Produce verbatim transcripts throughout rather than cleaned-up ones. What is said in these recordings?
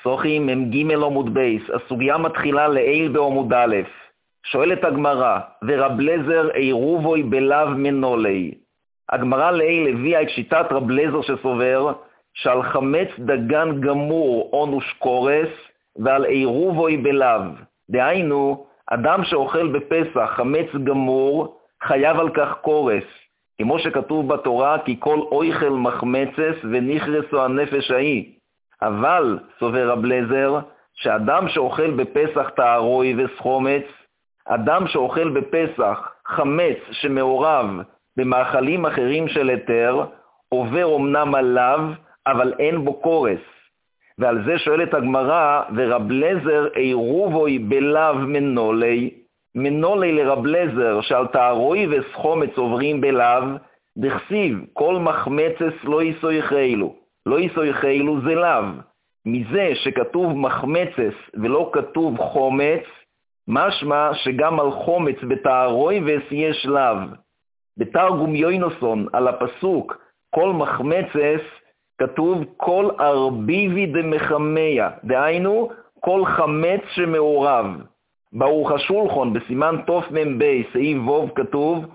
סוכי מ"ג עמוד בייס, הסוגיה מתחילה לעיל בעמוד א'. שואלת הגמרא, ורב לזר עירובוי בלאו מנולי. הגמרא לעיל הביאה את שיטת רב לזר שסובר, שעל חמץ דגן גמור אונוש קורס, ועל עירובוי בלאו. דהיינו, אדם שאוכל בפסח חמץ גמור, חייב על כך קורס. כמו שכתוב בתורה, כי כל אויכל מחמצס ונכרסו הנפש ההיא. אבל, סובר רב לזר, שאדם שאוכל בפסח תערוי וסחומץ, אדם שאוכל בפסח חמץ שמעורב במאכלים אחרים של היתר, עובר אמנם עליו, אבל אין בו קורס. ועל זה שואלת הגמרא, ורב לזר עירובוי בלאו מנולי, מנולי לרב לזר שעל תערוי וסחומץ עוברים בלאו, דכסיב כל מחמצס לא יסויחילו. לא יסויחילו זה לאו. מזה שכתוב מחמצס ולא כתוב חומץ, משמע שגם על חומץ בתערוי יש לאו. בתרגום יוינוסון על הפסוק כל מחמצס כתוב כל ארביבי דמחמיה, דהיינו כל חמץ שמעורב. ברוך השולחון בסימן תוף ממבי סעיף ווב כתוב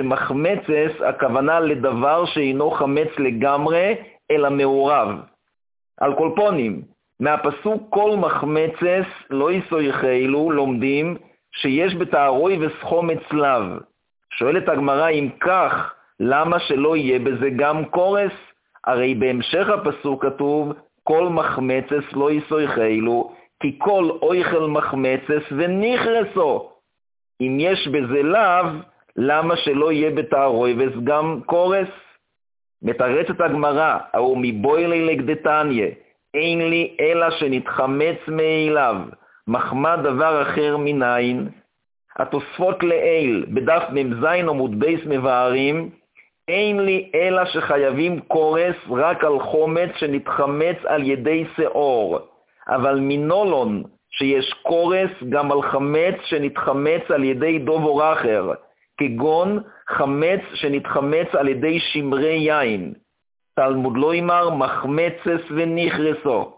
שמחמצס הכוונה לדבר שאינו חמץ לגמרי אלא מעורב. על כל פונים, מהפסוק כל מחמצס לא יסויחילו לומדים שיש בתערוי וסחומץ לאו. שואלת הגמרא אם כך, למה שלא יהיה בזה גם קורס? הרי בהמשך הפסוק כתוב כל מחמצס לא יסויחילו, כי כל אויכל מחמצס ונכרסו. אם יש בזה לאו, למה שלא יהיה בתערוי וגם קורס? מתרצת הגמרא, או מבוילי לגדתניה, אין לי אלא שנתחמץ מאליו, מחמא דבר אחר מניין. התוספות לאל, בדף ממזין עמוד בייס מבארים, אין לי אלא שחייבים קורס רק על חומץ שנתחמץ על ידי שאור, אבל מנולון שיש קורס גם על חמץ שנתחמץ על ידי דובור אחר, כגון חמץ שנתחמץ על ידי שמרי יין. תלמוד לא אמר מחמצס ונכרסו.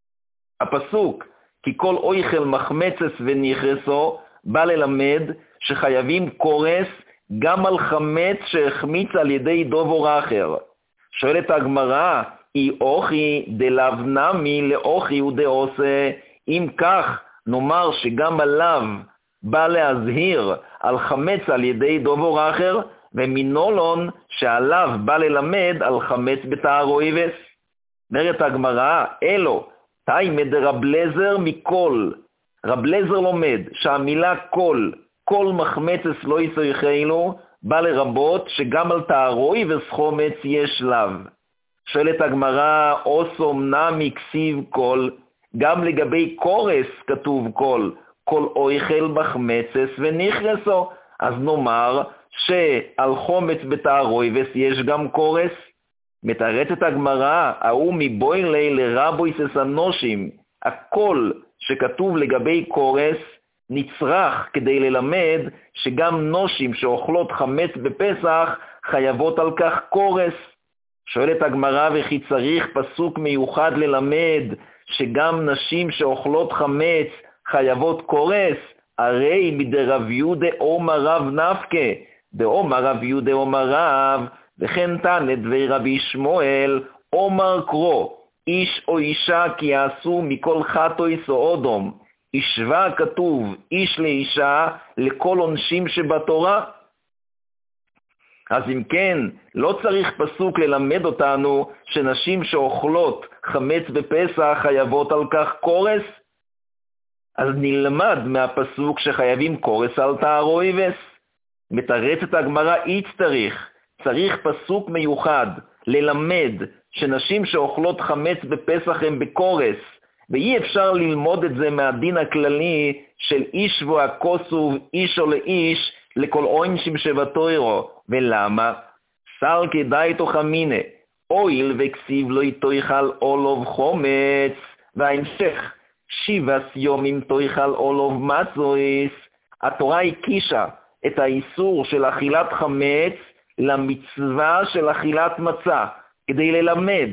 הפסוק, כי כל אויכל מחמצס ונכרסו, בא ללמד שחייבים קורס גם על חמץ שהחמיץ על ידי דובור אחר. שואלת הגמרא, אי אוכי דלאו נמי לאוכי ודעושה, אם כך נאמר שגם עליו בא להזהיר על חמץ על ידי דובור אחר, ומנולון שעליו בא ללמד על חמץ בתערויבס. אומרת הגמרא, אלו, תימא דרב לזר מכל. רב לזר לומד שהמילה כל, כל מחמצס לא יסויחילו, בא לרבות שגם על תערוי וסחומץ יש לאו. שואלת הגמרא, אוסו נמי כסיב כל, גם לגבי קורס כתוב כל, כל אויכל מחמצס ונכרסו, אז נאמר שעל חומץ בתערוי יש גם קורס. מתרצת הגמרא, ההוא מבוילי לרבוי ססנושים, הכל שכתוב לגבי קורס נצרך כדי ללמד שגם נושים שאוכלות חמץ בפסח חייבות על כך קורס. שואלת הגמרא, וכי צריך פסוק מיוחד ללמד שגם נשים שאוכלות חמץ חייבות קורס? הרי מדרב יהודה אומר רב נפקה, דאומר רב יהודה אומר רב, וכן תנא דבי רבי שמואל, אומר קרו, איש או אישה כי יעשו מכל חטאויס או אודום. השווה כתוב איש לאישה לכל עונשים שבתורה. אז אם כן, לא צריך פסוק ללמד אותנו שנשים שאוכלות חמץ בפסח חייבות על כך קורס? אז נלמד מהפסוק שחייבים קורס על תערויבס. מתרצת הגמרא, אית צריך, צריך פסוק מיוחד ללמד שנשים שאוכלות חמץ בפסח הם בקורס, ואי אפשר ללמוד את זה מהדין הכללי של איש והכוסוב איש או לאיש לכל עונשים שבתוירו. ולמה? סל כדאי תוחמינה, אויל וכסיב לא יתויכל אולוב חומץ, וההמשך, שיבס יומים תויכל אולוב מצויס. התורה הקישה את האיסור של אכילת חמץ למצווה של אכילת מצה, כדי ללמד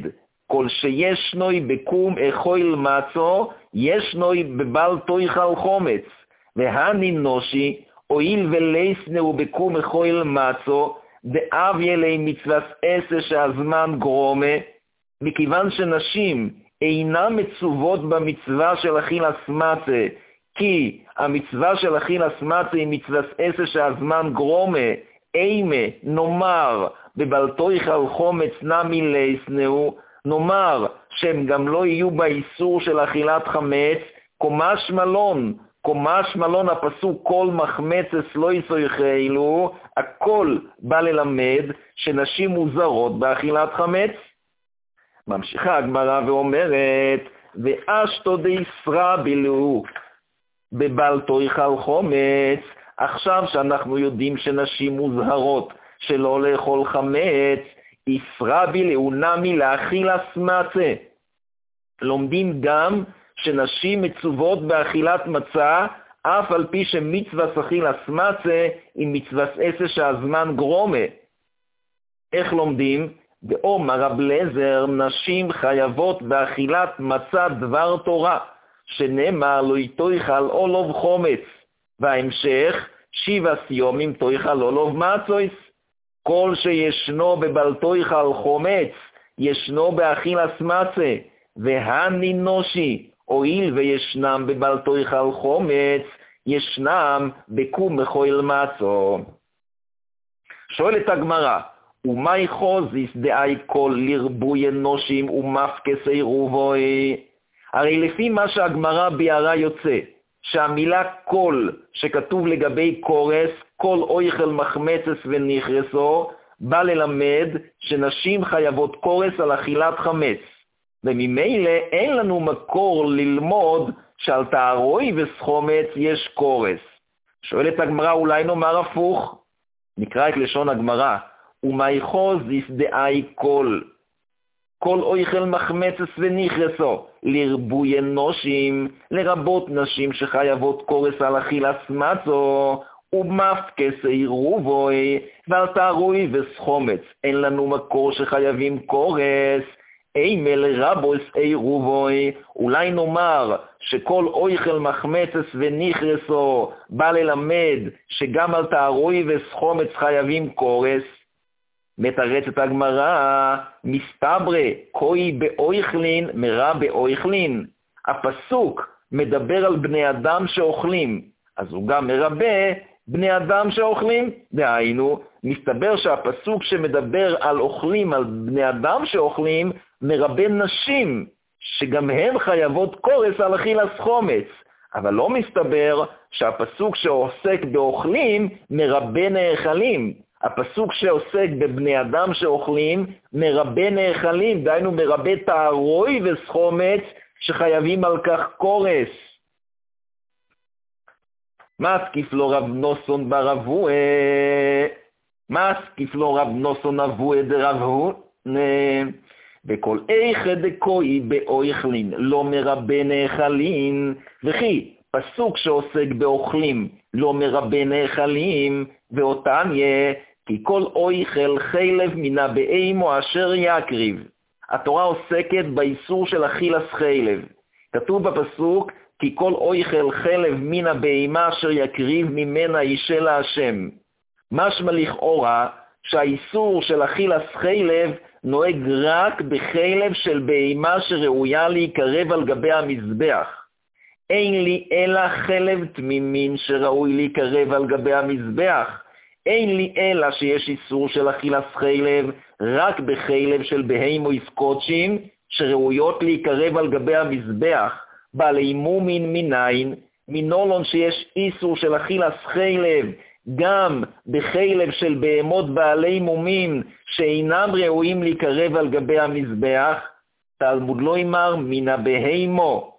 כל שישנוי בקום אכול מצו, ישנוי בבל תאכל חומץ. והנינושי, הואיל ולסנאו בקום אכול מצו, דאב ילי מצוות עשה שהזמן גרומה, מכיוון שנשים אינן מצוות במצווה של אכילת מצה, כי המצווה של אכילת מצה היא מצוות עשה שהזמן גרומה, אימה, נאמר, בבל תאכל חומץ נמי לסנאו, נאמר שהם גם לא יהיו באיסור של אכילת חמץ, קומש מלון, קומש מלון הפסוק כל מחמצס לא יסויכלו, הכל בא ללמד שנשים מוזרות באכילת חמץ. ממשיכה הגמרא ואומרת, ואשתו דיסרא בילו בבל תאכל חומץ. עכשיו שאנחנו יודעים שנשים מוזהרות שלא לאכול חמץ, יסרא בילו נמי לאכילת מצה. לומדים גם שנשים מצוות באכילת מצה, אף על פי שמצוות אכילת מצה היא מצוות עשה שהזמן גרומה. איך לומדים? באומר רב אליעזר, נשים חייבות באכילת מצה דבר תורה, שנאמר לא תאכל אולוב חומץ, וההמשך שבעה ימים תאכל אולוב מצויס. כל שישנו בבל תאכל חומץ, ישנו באכילת מצה, והנינושי, הואיל וישנם בבל תאכל חומץ, ישנם בקום אכול מצו. שואלת הגמרא, ומאי חוזיס דאי כל לרבוי אנושים ומפקסי רובוי? הרי לפי מה שהגמרא ביארה יוצא, שהמילה כל שכתוב לגבי קורס, כל אויכל מחמצס ונכרסו, בא ללמד שנשים חייבות קורס על אכילת חמץ. וממילא אין לנו מקור ללמוד שעל תערוי וסחומץ יש קורס. שואלת הגמרא, אולי נאמר הפוך? נקרא את לשון הגמרא, ומאיחוז יסדאי כל, כל אויכל מחמצס ונכרסו, לרבוי אנושים, לרבות נשים שחייבות קורס על אכילת מצו, ומפקסי רובוי, ועל תערוי וסחומץ, אין לנו מקור שחייבים קורס. אימל רבוס אי רובוי, אולי נאמר שכל אויכל מחמצס ונכרסו בא ללמד שגם על תערוי וסחומץ חייבים קורס. מתרצת הגמרא, מסתברא קוי באויכלין מרע באויכלין. הפסוק מדבר על בני אדם שאוכלים, אז הוא גם מרבה בני אדם שאוכלים. דהיינו, מסתבר שהפסוק שמדבר על אוכלים, על בני אדם שאוכלים, מרבה נשים, שגם הן חייבות קורס על אכילת חומץ. אבל לא מסתבר שהפסוק שעוסק באוכלים מרבה נאכלים. הפסוק שעוסק בבני אדם שאוכלים מרבה נאכלים, דהיינו מרבה תערוי וסחומץ שחייבים על כך קורס. מסקיף לו רב נוסון ברבוה, מסקיף לו רב נוסון אבוה דרבהו, וכל איכא דקוי באויכלין לא מרבה נאכלין, וכי פסוק שעוסק באוכלים לא מרבה נאכלים, ואותניה כי כל אויכל חלב מן הבהמה אשר יקריב. התורה עוסקת באיסור של אכילת חלב. כתוב בפסוק כי כל אויכל חלב מן הבהמה אשר יקריב ממנה אישה להשם. משמע לכאורה שהאיסור של אכילת חלב נוהג רק בחלב של בהמה שראויה להיקרב על גבי המזבח. אין לי אלא חלב תמימין שראוי להיקרב על גבי המזבח. אין לי אלא שיש איסור של אכילת חלב רק בחלב של בהמות קודשים שראויות להיקרב על גבי המזבח. בעלי מומין מניין, מנולון שיש איסור של אכילת חלב גם בחלב של בהמות בעלי מומין שאינם ראויים להיקרב על גבי המזבח. תלמוד לא אמר מן הבהמו.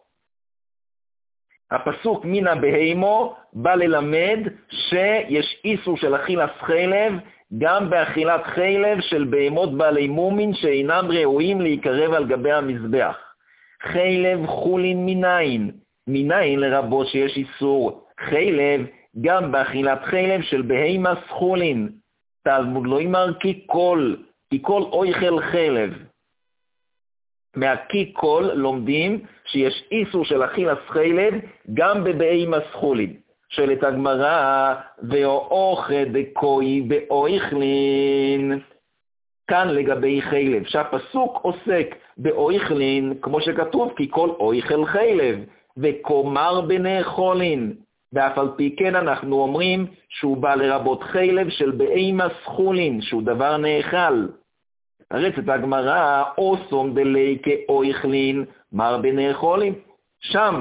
הפסוק מן הבהמו בא ללמד שיש איסור של אכילת חלב גם באכילת חלב של בהמות בעלי מומין שאינם ראויים להיקרב על גבי המזבח. חלב חולין מניין, מניין לרבות שיש איסור חלב גם באכילת חלב של בהמה סחולין. תלמוד לא אמר כי כל, כי כל אויכל חלב. מהקיקול לומדים שיש איסור של אכילת חילב גם בבהמה סחולין. שואלת הגמרא, ואוכל דקוי באויכלין. כאן לגבי חילב, שהפסוק עוסק באויכלין, כמו שכתוב, כי כל אויכל חילב, וקומר בנאכולין. ואף על פי כן אנחנו אומרים שהוא בא לרבות חילב של בהמה סחולין, שהוא דבר נאכל. הרצת הגמרא, אוסום דלי כאויכלין, מר בנאכולין. שם,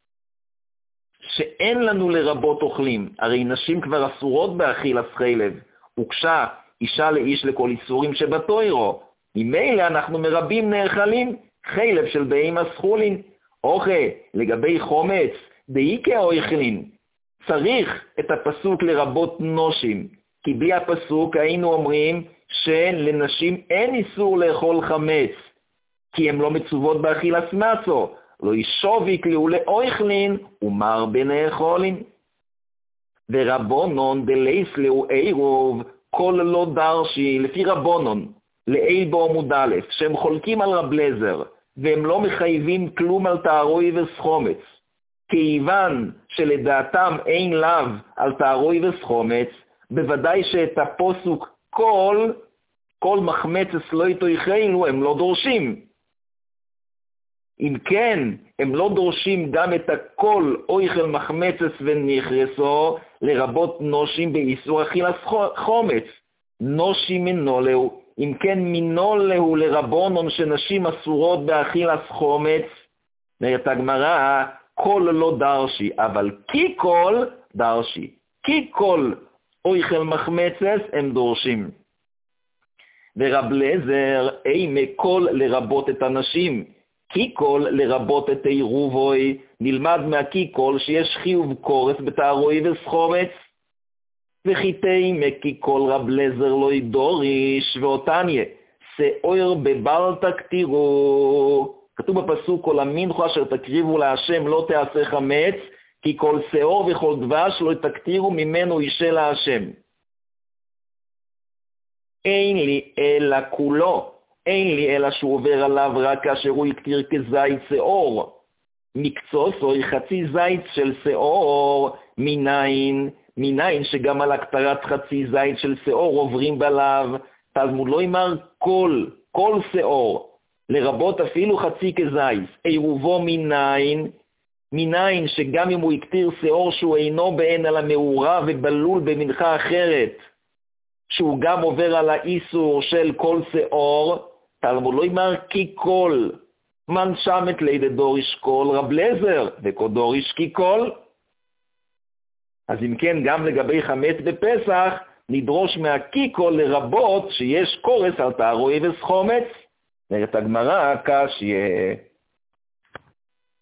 שאין לנו לרבות אוכלים, הרי נשים כבר אסורות באכילת חילב, הוקשה אישה לאיש לכל איסורים שבתוירו, ממילא אנחנו מרבים נאכלים, חילב של בהמה סחולין. אוכל, לגבי חומץ, דאי כאויכלין, צריך את הפסוק לרבות נושים, כי בלי הפסוק היינו אומרים שלנשים אין איסור לאכול חמץ, כי הן לא מצוות באכילת מצו, לא ישוביק לאו לאויכלין ומר בנאכולין. ורבונון דלייס לאו עירוב, כל לא דרשי, לפי רבונון, לאיל בעמוד א', שהם חולקים על רב לזר, והם לא מחייבים כלום על תערוי וסחומץ. כיוון שלדעתם אין לאו על תערוי וסחומץ, בוודאי שאת הפוסוק כל, כל מחמצס לא יתויכנו, הם לא דורשים. אם כן, הם לא דורשים גם את הכל אויכל מחמצס ונכרסו, לרבות נושים באיסור אכילת חומץ. נושים מנולהו, אם כן מנולהו לרבונון שנשים אסורות באכילת חומץ, נראית הגמרא, כל לא דרשי, אבל כי כל דרשי. כי כל אויכל מחמצס הם דורשים. ורב לזר, אי מכל לרבות את הנשים, כי כל לרבות את עירובוי, נלמד מהכי כל שיש חיוב קורס בתערוי וסחומץ, וחיתי מכי כל רב לזר לא ידוריש, ואותניה, שאויר בבלת כתירו. כתוב בפסוק, כל המנחה אשר תקריבו להשם לא תעשה חמץ, כי כל שאור וכל דבש לא תקטירו ממנו אישה להשם. אין לי אלא כולו, אין לי אלא שהוא עובר עליו רק כאשר הוא יקטיר כזית שאור. מקצוץ או חצי זית של שאור, מניין, מניין שגם על הקטרת חצי זית של שאור עוברים בלב, תלמוד לא אמר כל, כל שאור, לרבות אפילו חצי כזית, עירובו מניין, מניין שגם אם הוא יקטיר שאור שהוא אינו בעין על המאורה ובלול במנחה אחרת, שהוא גם עובר על האיסור של כל שאור, תלמוד לא אמר כי כל, מן שמת לידי דוריש כל רב לזר, וקודוריש כי כל. אז אם כן, גם לגבי חמץ בפסח, נדרוש מהכי כל לרבות שיש קורס על תערוי וסחומץ. נראית הגמרא קשיא.